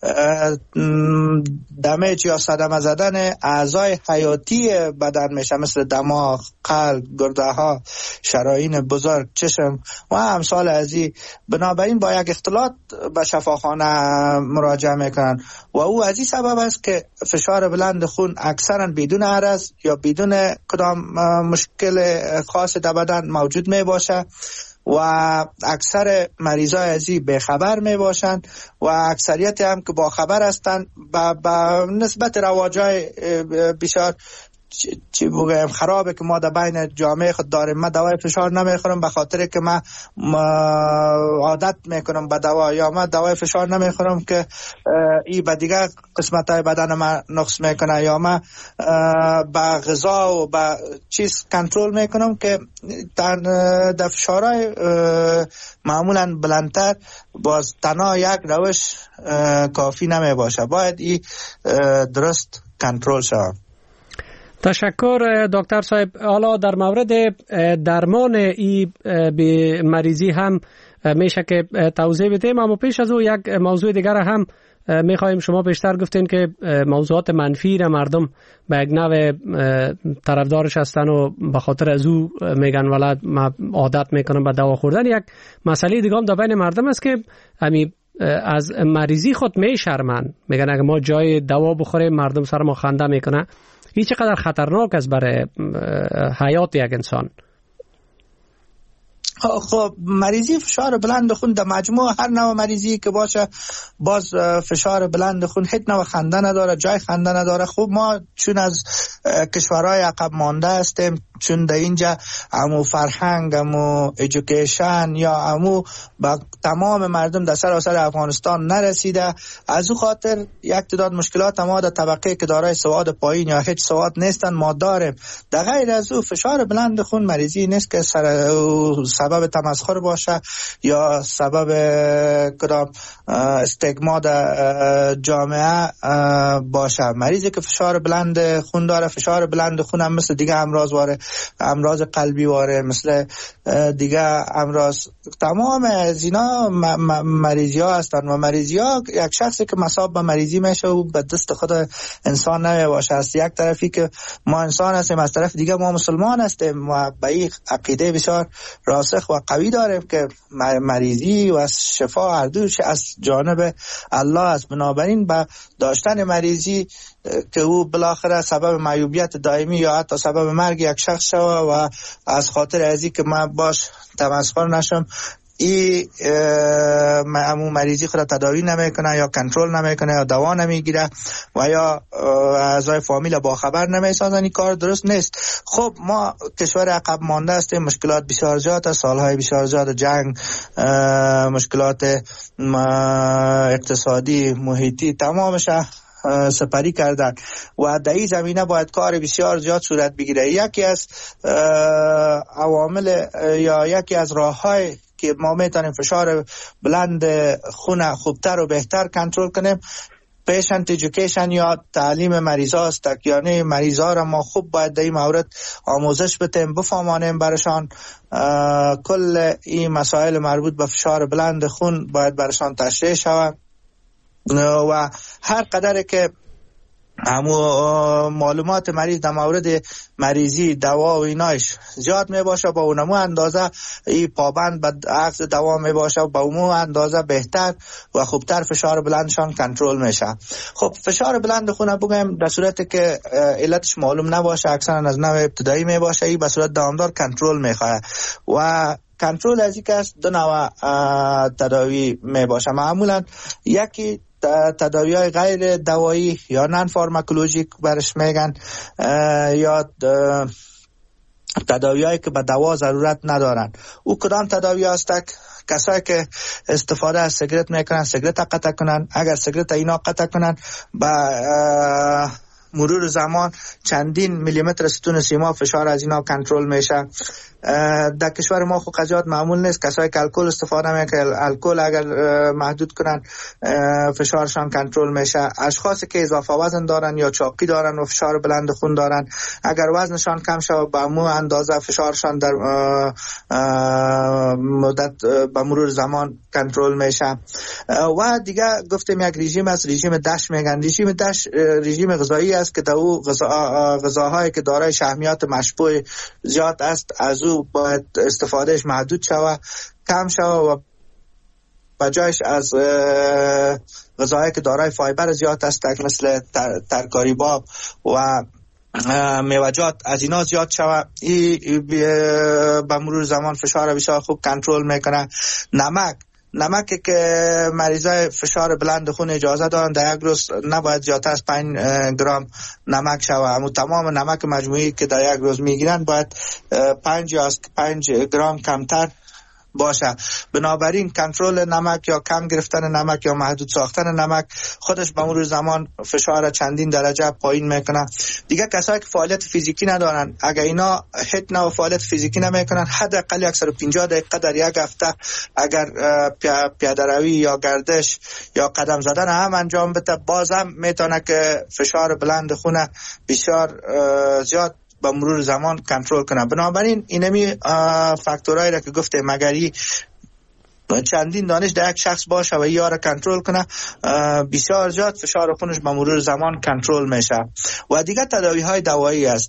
دمیج یا صدمه زدن اعضای حیاتی بدن میشه، مثل دماغ، قلب، گرده ها، شرايين بزرگ، چشم و امثال از این. بنابراین با یک اختلاط به شفاخانه مراجعه میکنن و او از این سبب است که فشار بلند خون اکثرا بدون عرض یا بدون کدام مشکل خاص در بدن موجود می باشه و اکثر مریضای از این بخبر می باشند و اکثریت هم که با خبر هستند با نسبت رواجای بسیار چی بگم خرابه که ما در بین جامعه خود داریم. من دوای فشار نمیخورم به خاطر که من عادت میکنم به دوا، یا من دوای فشار نمیخورم که این به دیگه قسمت های بدن من نقص میکنه، یا من با غذا و با چیز کنترل میکنم که در فشارهای معمولا بلندتر باز تنها یک روش کافی نمی باشه، باید این درست کنترل شود. تشکر دکتر صاحب. حالا در مورد درمان این مریضی هم میشه که توضیح بدیم، اما پیش از او یک موضوع دیگر هم میخوایم. شما بیشتر گفتین که موضوعات منفی را مردم به یک نوع طرفدارش هستن و به خاطر از او میگن ولد ما عادت میکنم به دوا خوردن. یک مسئله دیگه هم در بین مردم است که از مریضی خود میشرمن، میگن اگه ما جای دوا بخوریم مردم سر ما خنده میکنه. این چقدر خطرناک است برای حیات یک انسان؟ خب مریضی فشار بلند خون در مجموع هر نوع مریضی که باشه باز فشار بلند خون هیچ نوع خنده نداره، جای خنده نداره. خب ما چون از کشورهای عقب مانده هستیم، چون در اینجا امو فرهنگ، امو ایژوکیشن یا امو با تمام مردم در سراسر افغانستان نرسیده، از او خاطر یک تعداد مشکلات ما در طبقه که دارای سواد پایین یا هیچ سواد نیستن ما داریم. در غیر از او فشار بلند خون مریضی نیست که سبب تمسخر باشه یا سبب کدام استگما در جامعه باشه. مریضی که فشار بلند خون داره، فشار بلند خون هم مثل دیگه امراض قلبی واره، مثل دیگه امراض، تمام از اینا مریضی ها هستن و مریضی ها یک شخصی که مصاب به مریضی میشه و به دست خود انسان نمی باشه. از یک طرفی که ما انسان هستیم، از طرف دیگه ما مسلمان هستیم و به این عقیده بسیار راسخ و قوی داریم که مریضی و شفا هر دوش از جانب الله است. بنابراین با داشتن مریضی که او بالاخره سبب معیوبیت دائمی یا حتی سبب مرگ یک شخص شوه و از خاطر ازی که من باش تمسخر نشم ای همون مریضی خود تداوی نمیکنه یا کنترل نمیکنه یا دوا نمیگیره و یا اعضای فامیل با خبر نمیسازن، این کار درست نیست. خب ما کشور عقب مانده هستیم، مشکلات بسیار زیاد است، سالهای بسیار زیاد جنگ، مشکلات اقتصادی، محیطی، تمامش سپری کردن و در این زمینه باید کار بسیار زیاد صورت بگیره. یکی از عوامل یا یکی از راه‌های که ما میتونیم فشار بلند خون خوبتر و بهتر کنترل کنیم پیشنت ایژوکیشن یا تعلیم مریضا است. یعنی مریضا را ما خوب باید در این مورد آموزش بدیم، بفهمانیم برشان کل این مسائل مربوط به فشار بلند خون باید برشان تشریح شود و هر قدر که معلومات مریض در مورد مریضی، دوا و اینایش زیاد می باشه، با اونمو اندازه این پابند به اخذ دوا می باشه و با اونمو اندازه بهتر و خوبتر فشار بلندشان کنترل میشه. خب فشار بلند خون بگم در صورتی که علتش معلوم نباشه، اکثرا از نوع ابتدایی می باشه، این به صورت دوامدار کنترل میخواه و کنترل از این است دو نوع تداوی می باشه. معمولا یکی تداوی های غیر دوایی یا نان فارماکولوژیک برش میگن، یا تداوی هایی که به دوا ضرورت ندارن. او کدام تداوی هست؟ کسایی که استفاده از سیگرت میکنن سیگرت قطع کنن. اگر سیگرت اینا قطع کنن با مرور زمان چندین میلیمتر ستون سیما فشار از اینا کنترل میشه. در کشور ما خود قضیات معمول نیست. کسایی که الکل استفاده میکنن، الکل اگر محدود کنن فشارشان کنترل میشه. اشخاصی که اضافه وزن دارن یا چاقی دارن و فشار بلند خون دارن، اگر وزنشان کم شود به مو اندازه فشارشان در مدت به مرور زمان کنترل میشه. و دیگه گفتیم یک رژیم است، رژیم دش میگن. رژیم دش رژیم غذایی است که در او غذاهایی که دارای شحمیات مشبوع زیاد است از او باید استفادهش محدود شود، کم شود و بجایش از غذاهایی که دارای فایبر زیاد است مثل ترکاری باب و میوجات از اینا زیاد شود. به مرور زمان فشار بسیار خوب کنترل میکنه. نمکی که مریضای فشار بلند خون اجازه دارن در یک روز نباید زیادتر از 5 گرم نمک شود. اما تمام نمک مجموعی که در یک روز میگیرن باید 5 گرم کمتر باشه. بنابراین کنترل نمک یا کم گرفتن نمک یا محدود ساختن نمک خودش به مرور زمان فشار چندین درجه پایین میکنه. دیگه کسایی که فعالیت فیزیکی ندارن، اگر اینا هیچ نوع فعالیت فیزیکی نمیکنن، حداقل 150 دقیقه در یک هفته اگر پیاده روی یا گردش یا قدم زدن هم انجام بده، بازم میتونه که فشار بلند خون بسیار زیاد با مرور زمان کنترل کنه. بنابراین اینمی فاکتورایی را که گفتیم مگری چندین دانش در یک شخص باشه و یا را کنترل کنه، بسیار زیاد فشار خونش با مرور زمان کنترل میشه. و دیگه تداوی های دوایی است.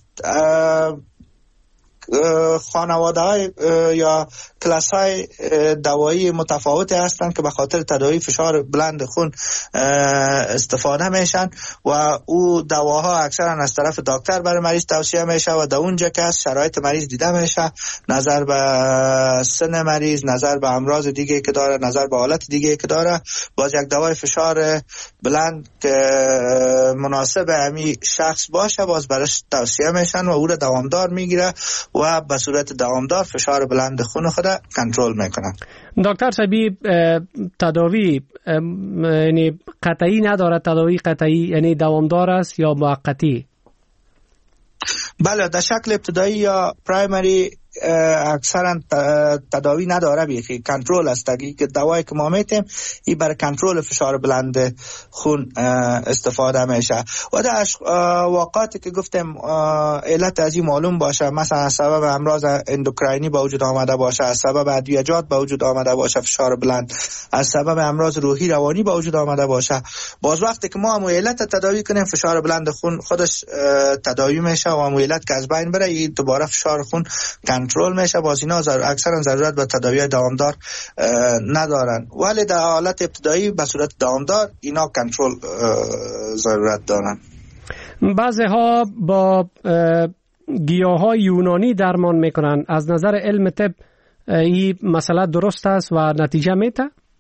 خانواده های یا کلاس های دوایی متفاوت هستند که به خاطر تداوی فشار بلند خون استفاده میشن و او دواها اکثرا از طرف دکتر برای مریض توصیه میشه و در اونجا که از شرایط مریض دیده میشه، نظر به سن مریض، نظر به امراض دیگه که داره، نظر به حالت دیگه که داره، باز یک دوای فشار بلند که مناسب همین شخص باشه باز برش توصیه میشن و او را دوامدار میگیره و به صورت دوامدار فشار بلند خون خود کنترل میکنن. دکتر صاحبی تداوی یعنی قطعی نداره، تداوی قطعی یعنی دوامدار است یا موقتی؟ بله، در شکل ابتدایی یا پرایمری اکثرا تداوی نداره، بیخی کنترل است. که دوایی که ما میتیم این برای کنترل فشار بلند خون استفاده میشه و در واقعاتی که گفتیم علت از این معلوم باشه، مثلا از سبب امراض اندوکراینی به وجود آمده باشه، از سبب ادویجات به وجود آمده باشه فشار بلند، از سبب امراض روحی روانی به وجود آمده باشه، باز وقتی که ما علت تداوی کنیم فشار بلند خون خودش تداوی میشه و علت که از بین بره این دوباره فشار خون کنترل میشه. باز اینا اکثرا ضرورت به تداوی دوامدار ندارن، ولی در حالت ابتدایی به صورت دوامدار اینا کنترل ضرورت دارن. بعضی ها با گیاهای یونانی درمان میکنن. از نظر علم طب این مسئله درست است و نتیجه میده؟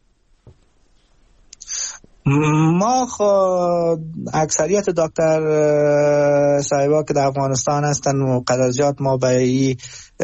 ما اکثریت دکتر صاحبا که در افغانستان هستن و قدرزیات ما به این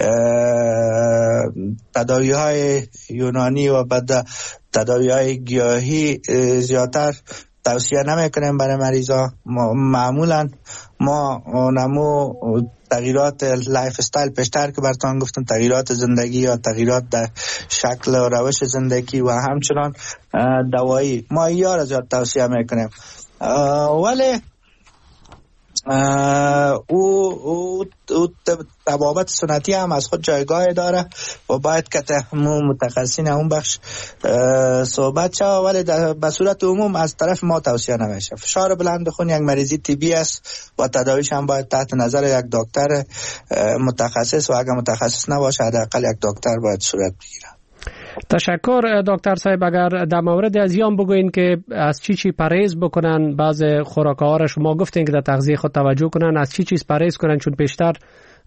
تداوی های یونانی و بعد تداوی های گیاهی زیادتر توصیه نمی کنیم برای مریضا. معمولا ما نمو تغییرات لایف استایل پیشتر که براتون گفتم، تغییرات زندگی یا تغییرات در شکل و روش زندگی و همچنان دوایی ما اینا را زیاد توصیه میکنیم. ولی او طبابت سنتی هم از خود جایگاه داره و باید که متخصصین اون بخش صحبت شد، ولی به صورت عموم از طرف ما توصیه نمیشه. فشار بلند خون یک مریضی طبی است و تداویش هم باید تحت نظر یک دکتر متخصص و اگر متخصص نباشه حداقل یک دکتر باید صورت بگیره. تشکر دکتر صاحب. اگر در مورد از یام بگوین که از چی پرهیز بکنن، بعض خوراک‌ها را شما گفتین که در تغذیه خود توجه کنن، از چی چیز پرهیز کنن، چون پیشتر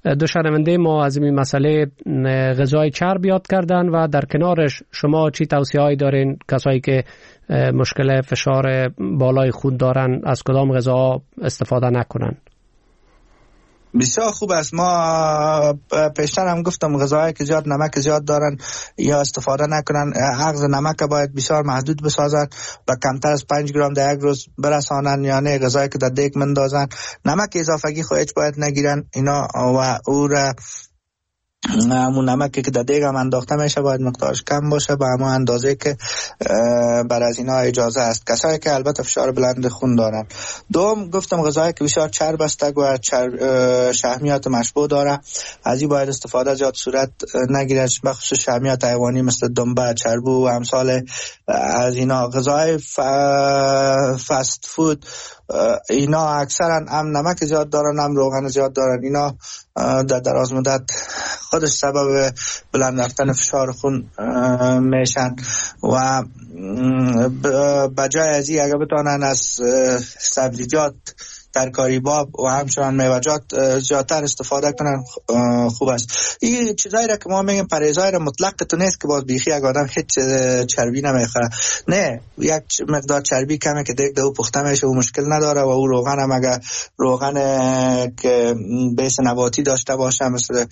دو شنونده ما از این مسئله غذای چرب یاد کردن و در کنارش شما چی توصیه‌ای دارین کسایی که مشکل فشار بالای خون دارن از کدام غذا استفاده نکنن؟ بسیار خوب است. ما پیشتر هم گفتم غذاهایی که زیاد نمک زیاد دارن یا استفاده نکنن. اخذ نمک باید بسیار محدود بسازن و کمتر از 5 گرم در یک روز برسانن، یعنی غذایی که در دیگ مندازن نمک اضافگی خو هیچ باید نگیرن اینا و او را همون نمکی که در دیگ هم انداخته میشه باید مقدارش کم باشه به همون اندازه که بر از اینا اجازه است. کسایی که البته فشار بلند خون دارن. دوم گفتم غذایی که بسیار چرب است و شحمیات مشبوع داره از این باید استفاده زیاد صورت نگیرد، به خصوص شحمیات حیوانی مثل دنبه، چربو و امثال از اینا. غذای فست فود اینا اکثرا هم نمک زیاد دارن هم روغن زیاد دارن. اینا در دراز مدت خودش سبب بلند رفتن فشار خون میشن و بجای از این اگه بتونن از سبزیجات، ترکاری باب و همچنان میوه‌جات زیادتر استفاده کنن خوب است. این چیزایی را که ما میگیم پرهیزای را مطلق تو نیست که باز بیخی یک آدم هیچ چربی نمیخوره. نه، یک مقدار چربی کمه که دیگه او پخته میشه و مشکل نداره و او روغن هم اگه روغن که بیس نباتی داشته باشه مثل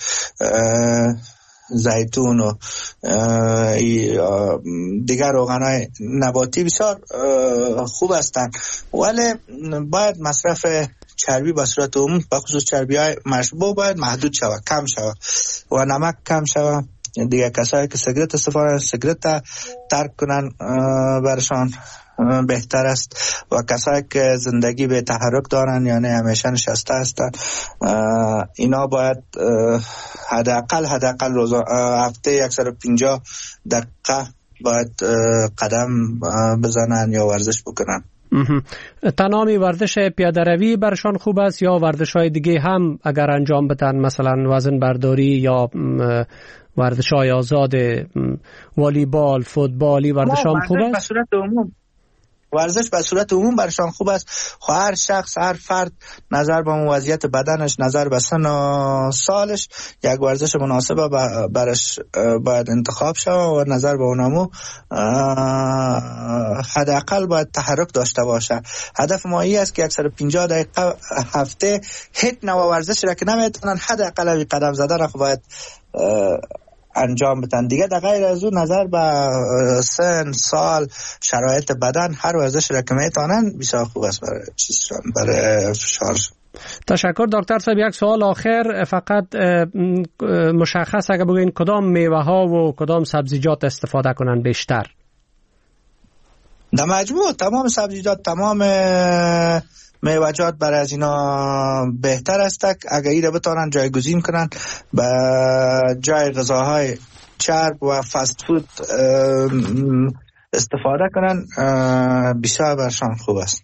زیتون و دیگر روغنای نباتی بسیار خوب هستند، ولی باید مصرف چربی به صورت عموم به خصوص چربی های مشبوع باید محدود شود، کم شود و نمک کم شود. دیگر کسایی که سیگرت استفاده سیگرت ترک کنن برشان بهتر است و کسایی که زندگی به تحرک دارن یعنی همیشه نشسته هستن اینا باید حداقل روز هفته 150 دقیقه باید قدم بزنن یا ورزش بکنن. تنها ورزش پیاده روی برشان خوب است یا ورزش های دیگه هم اگر انجام بدن، مثلا وزن برداری یا ورزش های آزاد، والیبال، فوتبالی ورزش هم خوب است؟ ورزش به صورت عموم برشان خوب است. هر شخص، هر فرد نظر به وضعیت بدنش، نظر به سن و سالش یک ورزش مناسب برش باید انتخاب شود و نظر به اونمو حداقل باید تحرک داشته باشه. هدف ما این است که 150 دقیقه هفته هیچ نوع ورزش را که نمیتونن حداقل قدم زدن خو باید انجام بدن. دیگه در غیر از اون نظر به سن، سال، شرایط بدن هر ورزش را که میتونن بسیار خوب است برای فشار. تشکر دکتر صاحب. یک سوال آخر فقط مشخص اگه بگین کدام میوه ها و کدام سبزیجات استفاده کنن بیشتر؟ در مجموع تمام سبزیجات، تمام میوه‌جات برای از اینا بهتر است اگر ایره بتونن جایگزین کنن به جای غذاهای چرب و فست فود استفاده کنن بسیار برشان خوب است.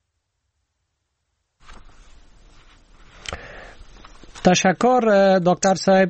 تشکر دکتر صاحب.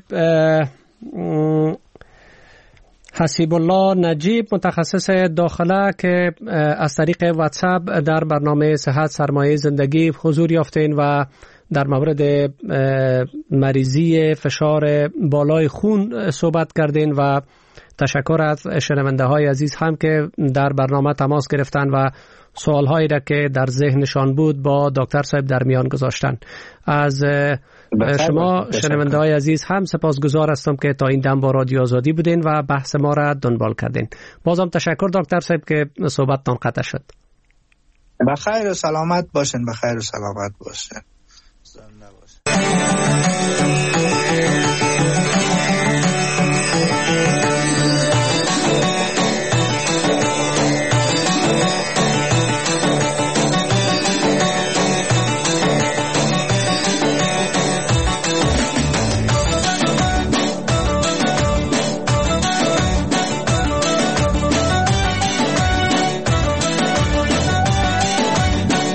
حسیب الله نجیب، متخصص داخله که از طریق واتساپ در برنامه صحت سرمایه زندگی حضور یافتین و در مورد مریضی فشار بالای خون صحبت کردین و تشکر از شنونده های عزیز هم که در برنامه تماس گرفتن و سوال هایی را که در ذهنشان بود با دکتر صاحب در میان گذاشتن. از شما شنونده های عزیز هم سپاسگزار هستم که تا این دم با رادیو آزادی بودین و بحث ما را دنبال کردین. بازم تشکر دکتر صاحب که صحبتتان قطع شد. بخیر و سلامت باشین. بخیر و سلامت باشین. زنده باشین.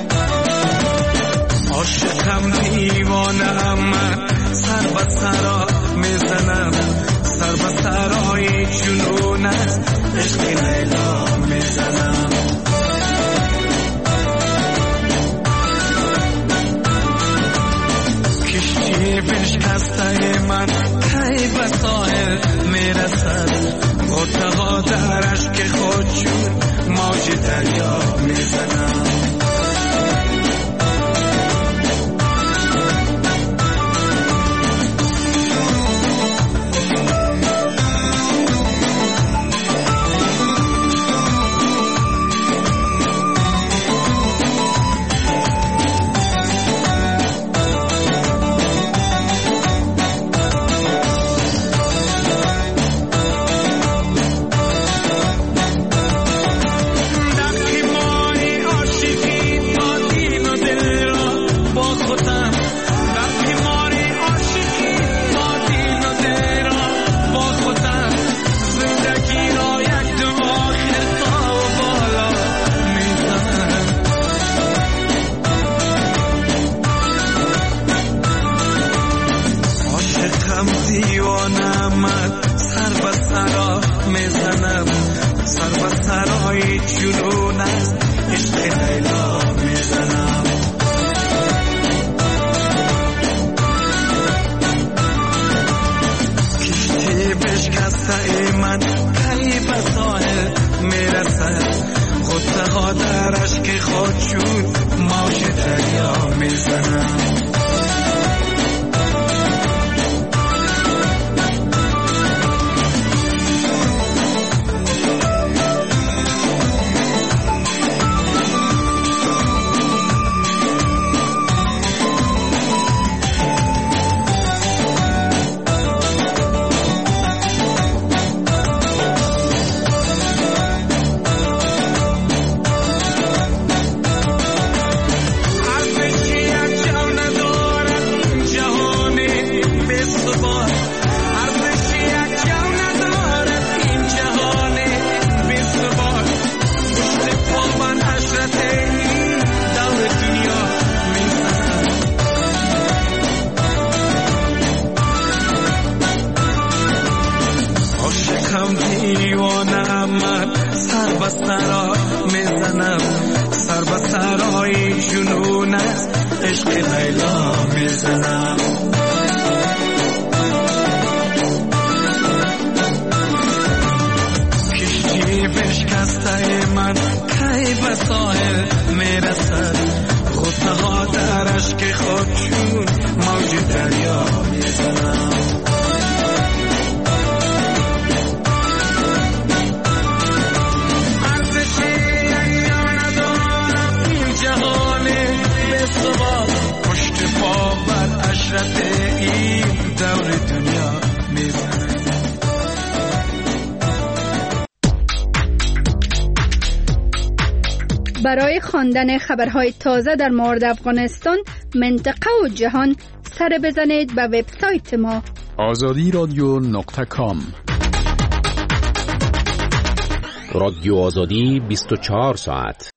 دیوانه ام من سر به سرا سرا میزنم، سر به سرای جنون است عشق لیلا میزنم. کشتی بشکسته من کی به ساحل میرسد، غصه ها در اشک خود چون موج دریا میزنم. پشت پا بر اشرت این دور دنیا میزنه. برای خواندن خبرهای تازه در مورد افغانستان، منطقه و جهان سر بزنید به وبسایت ما azadiradyo.com. رادیو آزادی 24 ساعت.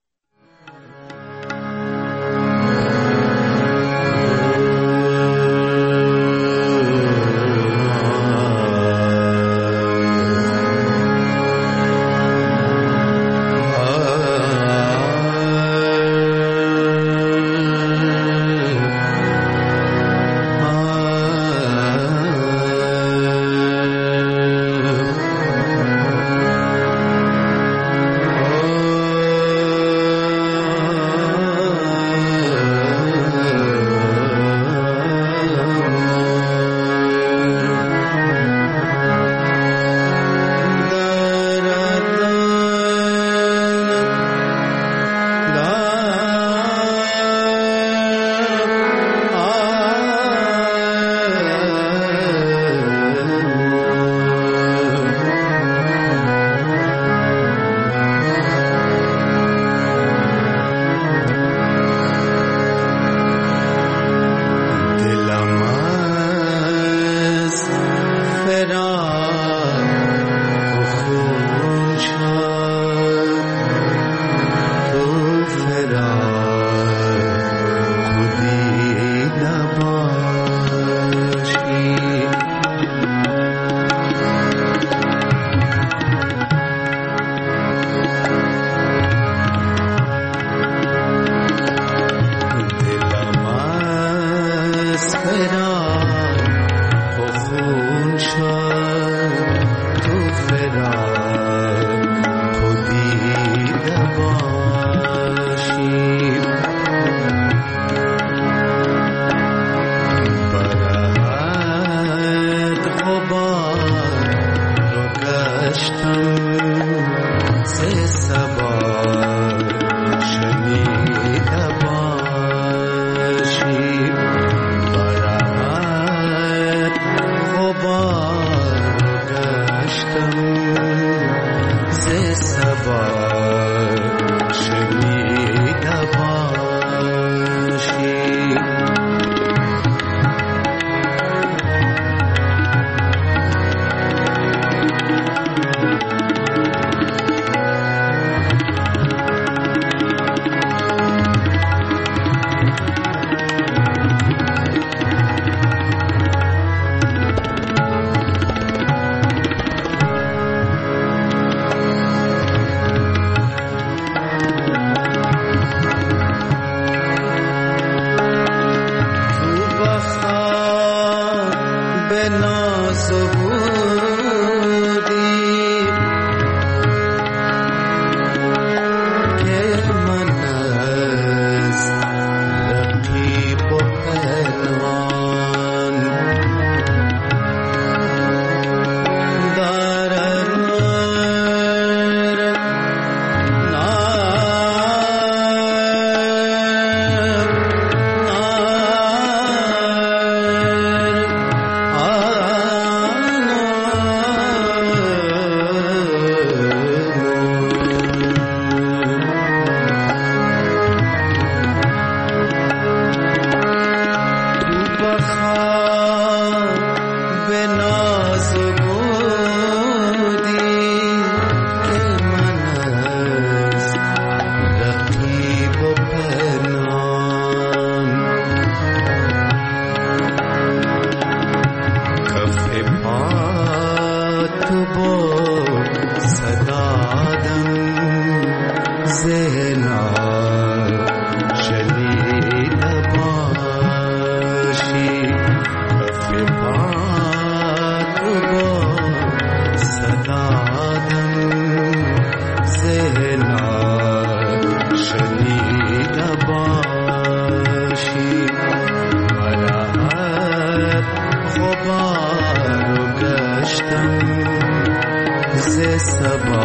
غبار گشتم ز صبا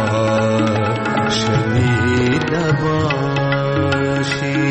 شنیده باشی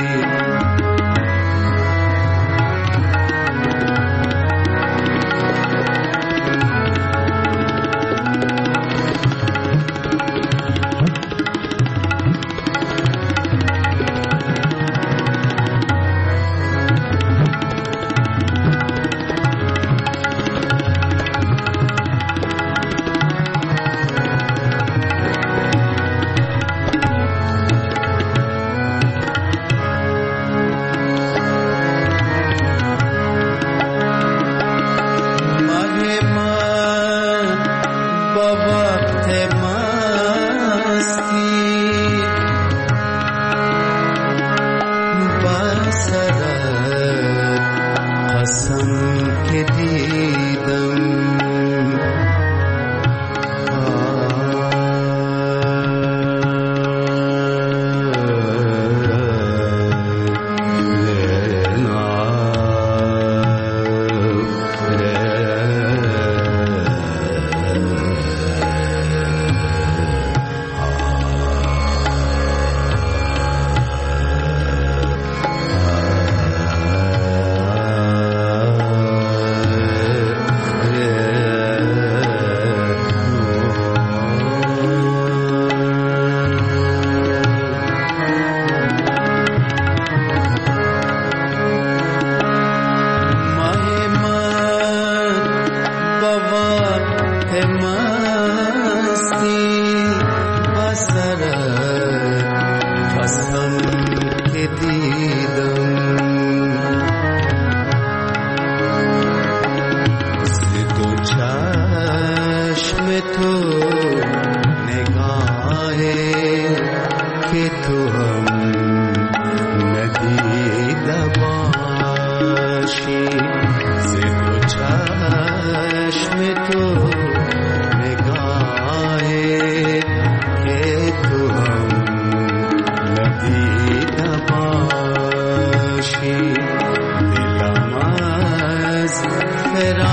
दिलम از